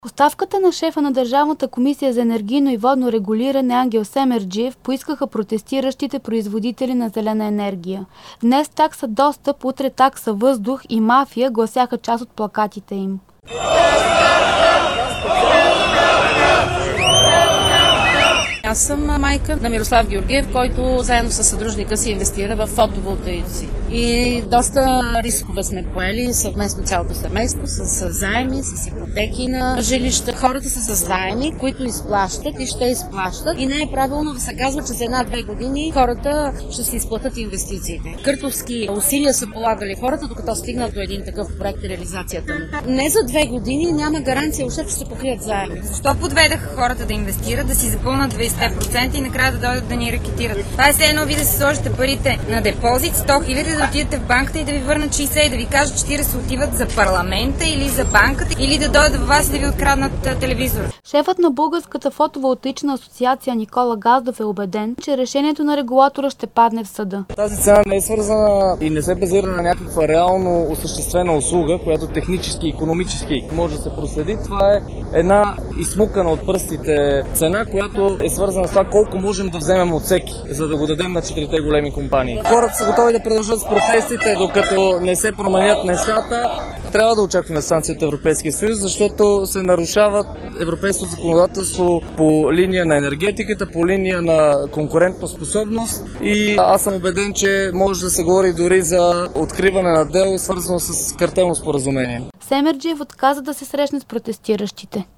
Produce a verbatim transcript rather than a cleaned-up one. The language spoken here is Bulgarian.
Оставката на шефа на Държавната комисия за енергийно и водно регулиране Ангел Семерджиев поискаха протестиращите производители на зелена енергия. Днес такса достъп, утре такса въздух и мафия гласяха част от плакатите им. Аз съм майка на Мирослав Георгиев, който заедно с съдружника си инвестира в фотоволтаици. И доста рискове сме поели съвместно цялото семейство, с заеми, с ипотеки на жилища. Хората са с заеми, които изплащат и ще изплащат. И не е правилно да се казва, че за една-две години хората ще си изплатят инвестициите. Къртовски усилия са полагали хората, докато стигнат до един такъв проект и реализацията му. Не за две години няма гаранция, въобще ще се покрият заеми. Защо подведаха хората да инвестират, да си запълнат двайсет процента и накрая да дойдат да ни рекетират? Това е все едно ви да си сложите парите на депозит, сто хиляди, да отидете в банката и да ви върнат шейсет и да ви кажат четирийсет отиват за парламента или за банката, или да дойдат в вас и да ви откраднат телевизор. Шефът на Българската фотоволтаична асоциация Никола Газдов е убеден, че решението на регулатора ще падне в съда. Тази цена не е свързана и не се базира на някаква реално осъществена услуга, която технически и икономически може да се проследи. Това е една изсмукана от пръстите цена, която е свързана с това колко можем да вземем от всеки, за да го дадем на четирите големи компании. Хората са готови да продължат с протестите, докато не се променят нещата. Трябва да очакваме санкции от Европейския съюз, защото се нарушават европейското законодателство по линия на енергетиката, по линия на конкурентоспособност и аз съм убеден, че може да се говори дори за откриване на дело, свързано с картелно споразумение. Семерджиев отказа да се срещне с протестиращите.